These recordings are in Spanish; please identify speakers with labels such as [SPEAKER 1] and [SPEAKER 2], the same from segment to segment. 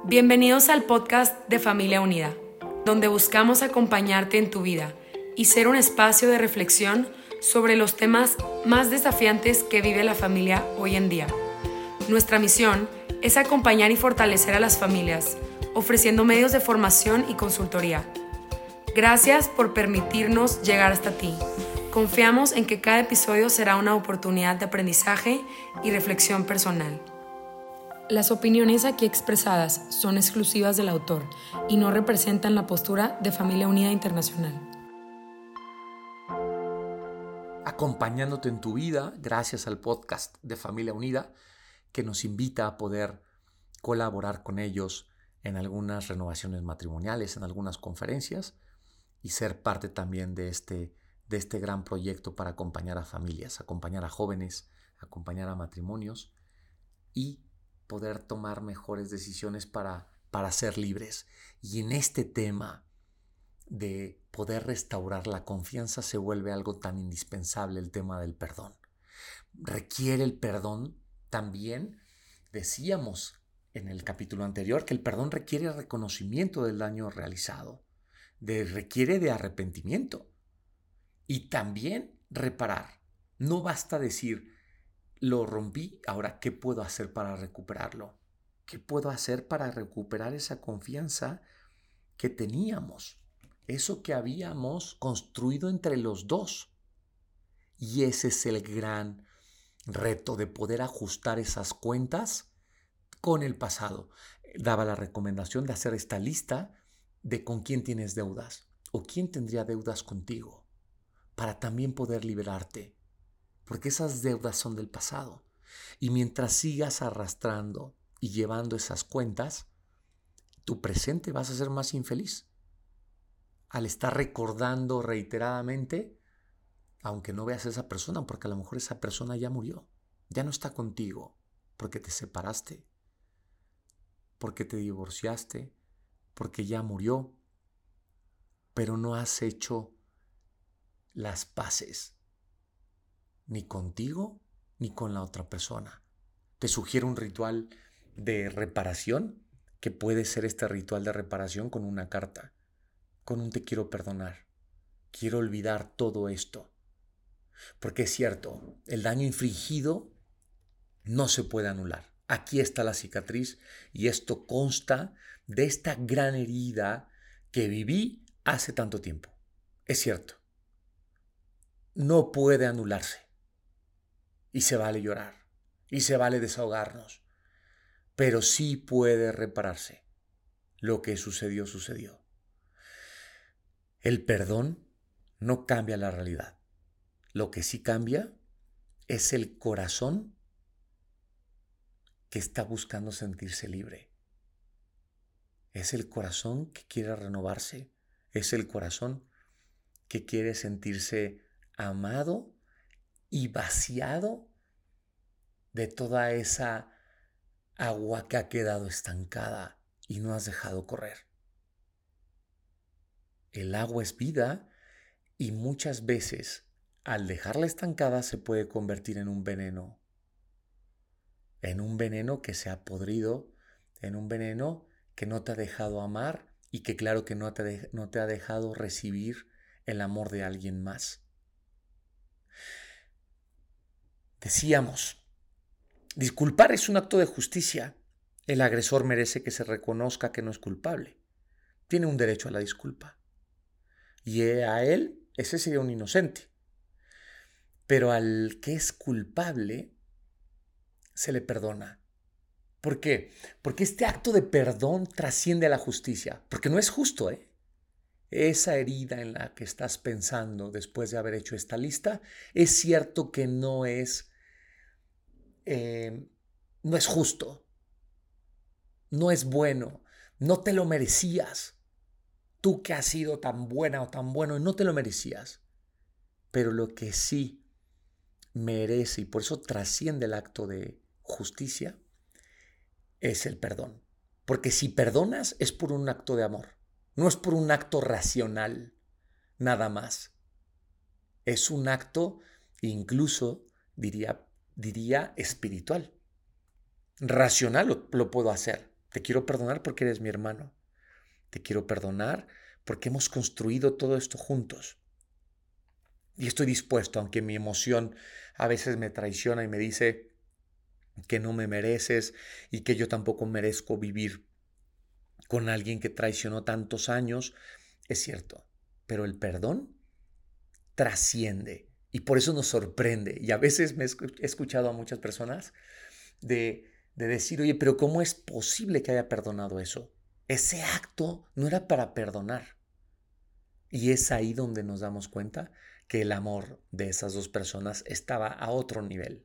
[SPEAKER 1] Bienvenidos al podcast de Familia Unida, donde buscamos acompañarte en tu vida y ser un espacio de reflexión sobre los temas más desafiantes que vive la familia hoy en día. Nuestra misión es acompañar y fortalecer a las familias, ofreciendo medios de formación y consultoría. Gracias por permitirnos llegar hasta ti. Confiamos en que cada episodio será una oportunidad de aprendizaje y reflexión personal. Las opiniones aquí expresadas son exclusivas del autor y no representan la postura de Familia Unida Internacional.
[SPEAKER 2] Acompañándote en tu vida gracias al podcast de Familia Unida, que nos invita a poder colaborar con ellos en algunas renovaciones matrimoniales, en algunas conferencias y ser parte también de este gran proyecto para acompañar a familias, acompañar a jóvenes, acompañar a matrimonios y poder tomar mejores decisiones para ser libres. Y en este tema de poder restaurar la confianza se vuelve algo tan indispensable el tema del perdón. Requiere el perdón también, decíamos en el capítulo anterior, que el perdón requiere reconocimiento del daño realizado, requiere de arrepentimiento y también reparar. No basta decir, lo rompí, ahora, ¿qué puedo hacer para recuperarlo? ¿Qué puedo hacer para recuperar esa confianza que teníamos? Eso que habíamos construido entre los dos. Y ese es el gran reto de poder ajustar esas cuentas con el pasado. Daba la recomendación de hacer esta lista de con quién tienes deudas o quién tendría deudas contigo para también poder liberarte. Porque esas deudas son del pasado. Y mientras sigas arrastrando y llevando esas cuentas, tu presente vas a ser más infeliz. Al estar recordando reiteradamente, aunque no veas a esa persona, porque a lo mejor esa persona ya murió, ya no está contigo, porque te separaste, porque te divorciaste, porque ya murió, pero no has hecho las paces ni contigo ni con la otra persona. Te sugiero un ritual de reparación, que puede ser este ritual de reparación con una carta, con un te quiero perdonar, quiero olvidar todo esto. Porque es cierto, el daño infligido no se puede anular. Aquí está la cicatriz y esto consta de esta gran herida que viví hace tanto tiempo. Es cierto, no puede anularse. Y se vale llorar, y se vale desahogarnos, pero sí puede repararse. Lo que sucedió, sucedió. El perdón no cambia la realidad. Lo que sí cambia es el corazón que está buscando sentirse libre. Es el corazón que quiere renovarse. Es el corazón que quiere sentirse amado y vaciado de toda esa agua que ha quedado estancada y no has dejado correr. El agua es vida y muchas veces al dejarla estancada se puede convertir en un veneno que se ha podrido, en un veneno que no te ha dejado amar y que claro que no te ha dejado recibir el amor de alguien más. Decíamos, disculpar es un acto de justicia. El agresor merece que se reconozca que no es culpable. Tiene un derecho a la disculpa. Y a él, ese sería un inocente. Pero al que es culpable, se le perdona. ¿Por qué? Porque este acto de perdón trasciende a la justicia. Porque no es justo, ¿eh? Esa herida en la que estás pensando después de haber hecho esta lista, es cierto que no es justo. No es bueno. No te lo merecías. Tú que has sido tan buena o tan bueno, no te lo merecías. Pero lo que sí merece, y por eso trasciende el acto de justicia, es el perdón. Porque si perdonas es por un acto de amor, no es por un acto racional, nada más. Es un acto, incluso diría espiritual. Racional lo puedo hacer. Te quiero perdonar porque eres mi hermano. Te quiero perdonar porque hemos construido todo esto juntos. Y estoy dispuesto, aunque mi emoción a veces me traiciona y me dice que no me mereces y que yo tampoco merezco vivir con alguien que traicionó tantos años. Es cierto, pero el perdón trasciende y por eso nos sorprende. Y a veces he escuchado a muchas personas de decir, oye, pero ¿cómo es posible que haya perdonado eso? Ese acto no era para perdonar. Y es ahí donde nos damos cuenta que el amor de esas dos personas estaba a otro nivel.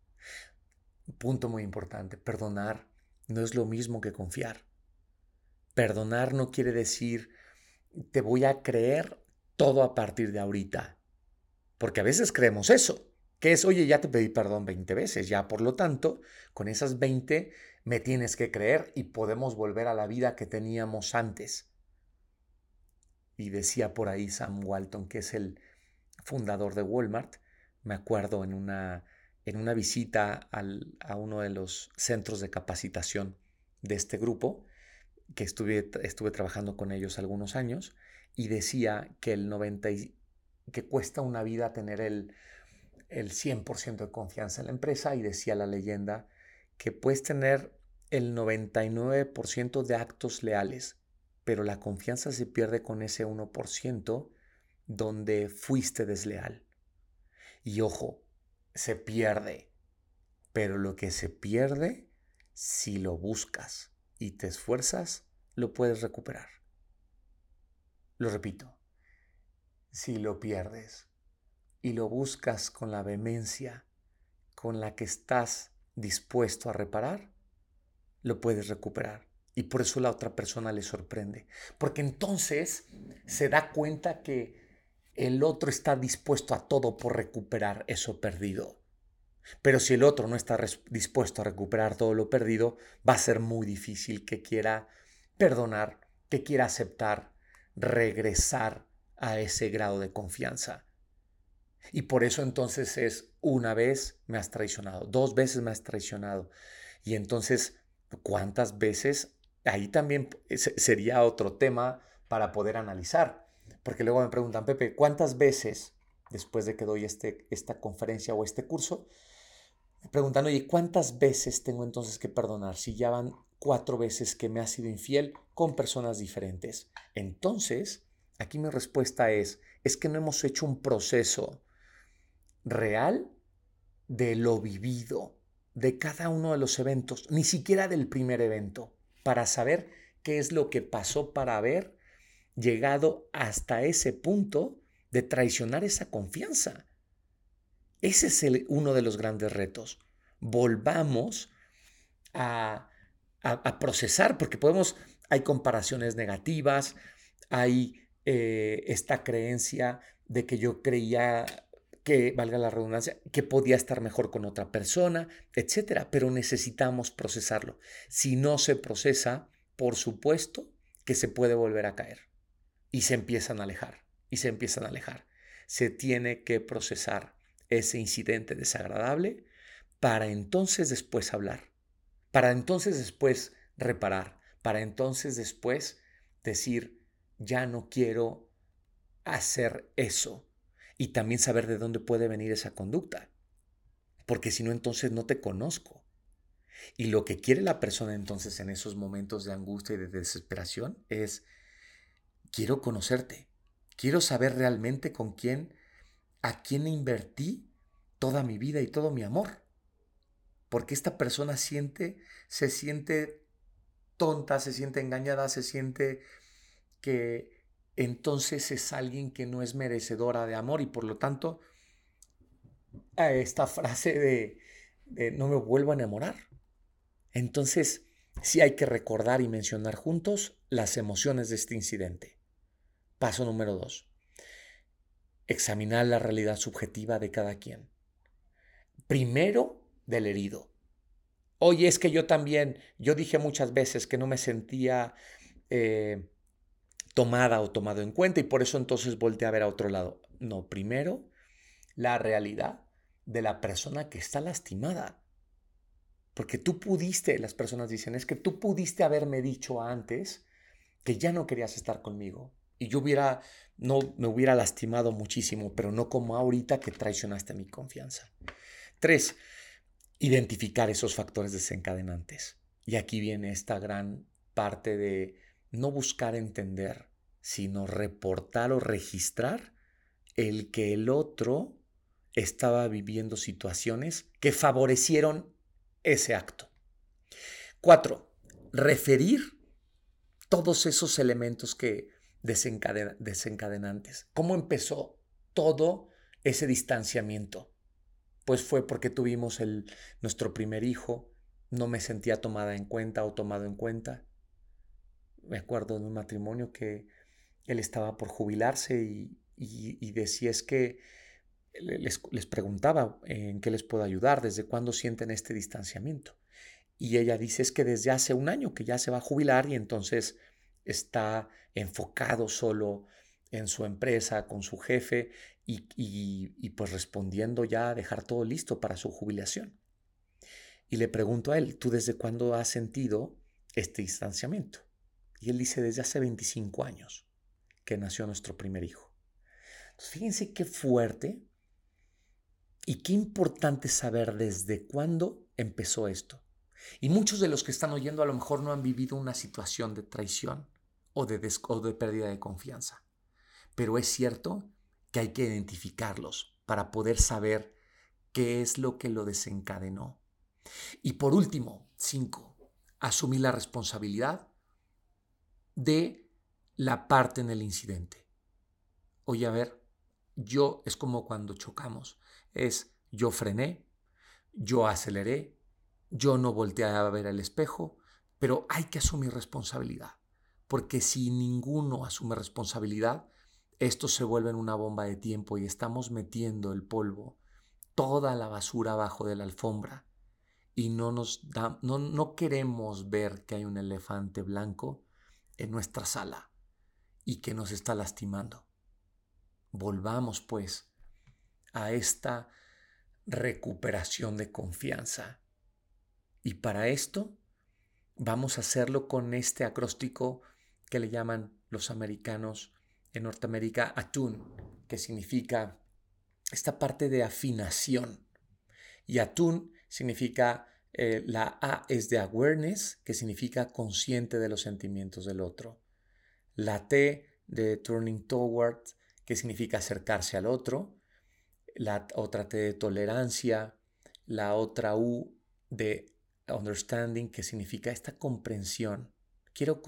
[SPEAKER 2] Punto muy importante, perdonar no es lo mismo que confiar. Perdonar no quiere decir te voy a creer todo a partir de ahorita. Porque a veces creemos eso, que es, oye, ya te pedí perdón 20 veces, ya por lo tanto, con esas 20 me tienes que creer y podemos volver a la vida que teníamos antes. Y decía por ahí Sam Walton, que es el fundador de Walmart, me acuerdo en una visita a uno de los centros de capacitación de este grupo, que estuve trabajando con ellos algunos años, y decía que que cuesta una vida tener el 100% de confianza en la empresa, y decía la leyenda que puedes tener el 99% de actos leales, pero la confianza se pierde con ese 1% donde fuiste desleal. Y ojo, se pierde, pero lo que se pierde, si lo buscas y te esfuerzas, lo puedes recuperar. Lo repito, si lo pierdes y lo buscas con la vehemencia con la que estás dispuesto a reparar, lo puedes recuperar. Y por eso la otra persona le sorprende. Porque entonces se da cuenta que el otro está dispuesto a todo por recuperar eso perdido. Pero si el otro no está dispuesto a recuperar todo lo perdido, va a ser muy difícil que quiera perdonar, que quiera aceptar, regresar a ese grado de confianza. Y por eso entonces es, una vez me has traicionado, 2 veces me has traicionado. Y entonces, ¿cuántas veces? Ahí también sería otro tema para poder analizar. Porque luego me preguntan, Pepe, ¿cuántas veces después de que doy esta conferencia o este curso? Me preguntan, oye, ¿cuántas veces tengo entonces que perdonar? Si ya van 4 veces que me has sido infiel con personas diferentes. Entonces, aquí mi respuesta es que no hemos hecho un proceso real de lo vivido, de cada uno de los eventos, ni siquiera del primer evento, para saber qué es lo que pasó para haber llegado hasta ese punto de traicionar esa confianza. Ese es uno de los grandes retos. Volvamos a procesar, porque hay comparaciones negativas, hay esta creencia de que yo creía que, valga la redundancia, que podía estar mejor con otra persona, etcétera, pero necesitamos procesarlo. Si no se procesa, por supuesto que se puede volver a caer y se empiezan a alejar, y se empiezan a alejar. Se tiene que procesar ese incidente desagradable para entonces después hablar, para entonces después reparar, para entonces después decir, ya no quiero hacer eso. Y también saber de dónde puede venir esa conducta, porque si no, entonces no te conozco. Y lo que quiere la persona entonces en esos momentos de angustia y de desesperación es, quiero conocerte, quiero saber realmente a quién invertí toda mi vida y todo mi amor. Porque esta persona se siente tonta, se siente engañada, se siente que entonces es alguien que no es merecedora de amor, y por lo tanto a esta frase de no me vuelvo a enamorar. Entonces sí hay que recordar y mencionar juntos las emociones de este incidente. Paso número 2. Examinar la realidad subjetiva de cada quien. Primero, del herido. Oye, es que yo dije muchas veces que no me sentía tomada o tomado en cuenta, y por eso entonces volteé a ver a otro lado. No, primero, la realidad de la persona que está lastimada. Porque las personas dicen, es que tú pudiste haberme dicho antes que ya no querías estar conmigo. Y no me hubiera lastimado muchísimo, pero no como ahorita que traicionaste mi confianza. 3, identificar esos factores desencadenantes. Y aquí viene esta gran parte de no buscar entender, sino reportar o registrar el que el otro estaba viviendo situaciones que favorecieron ese acto. 4, referir todos esos elementos que desencadenantes. ¿Cómo empezó todo ese distanciamiento? Pues fue porque tuvimos nuestro primer hijo, no me sentía tomada en cuenta o tomado en cuenta. Me acuerdo de un matrimonio que él estaba por jubilarse y decía, es que les preguntaba en qué les puedo ayudar, desde cuándo sienten este distanciamiento. Y ella dice, es que desde hace un año que ya se va a jubilar y entonces está enfocado solo en su empresa, con su jefe y pues respondiendo ya a dejar todo listo para su jubilación. Y le pregunto a él, ¿tú desde cuándo has sentido este distanciamiento? Y él dice, desde hace 25 años que nació nuestro primer hijo. Entonces, fíjense qué fuerte y qué importante saber desde cuándo empezó esto. Y muchos de los que están oyendo a lo mejor no han vivido una situación de traición o de pérdida de confianza. Pero es cierto que hay que identificarlos para poder saber qué es lo que lo desencadenó. Y por último, 5, asumir la responsabilidad de la parte en el incidente. Oye, a ver, es como cuando chocamos. Yo frené, yo aceleré, yo no volteé a ver el espejo, pero hay que asumir responsabilidad. Porque si ninguno asume responsabilidad, esto se vuelve en una bomba de tiempo y estamos metiendo el polvo, toda la basura abajo de la alfombra y no queremos ver que hay un elefante blanco en nuestra sala y que nos está lastimando. Volvamos pues a esta recuperación de confianza. Y para esto vamos a hacerlo con este acróstico que le llaman los americanos en Norteamérica attune, que significa esta parte de afinación. Y attune significa, la A es de awareness, que significa consciente de los sentimientos del otro. La T de turning toward, que significa acercarse al otro. La otra T de tolerancia. La otra U de understanding, que significa esta comprensión. Quiero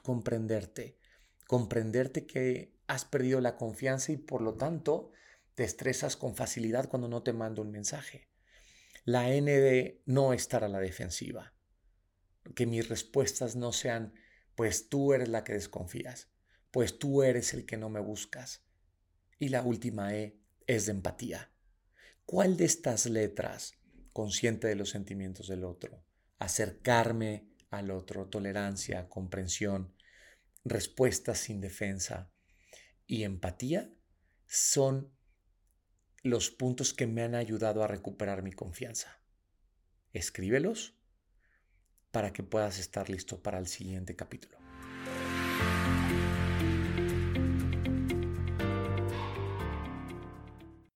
[SPEAKER 2] comprenderte que has perdido la confianza y por lo tanto te estresas con facilidad cuando no te mando un mensaje. La N de no estar a la defensiva. Que mis respuestas no sean, pues tú eres la que desconfías, pues tú eres el que no me buscas. Y la última E es de empatía. ¿Cuál de estas letras, consciente de los sentimientos del otro, acercarme al otro, tolerancia, comprensión, respuestas sin defensa y empatía, son los puntos que me han ayudado a recuperar mi confianza? Escríbelos para que puedas estar listo para el siguiente capítulo.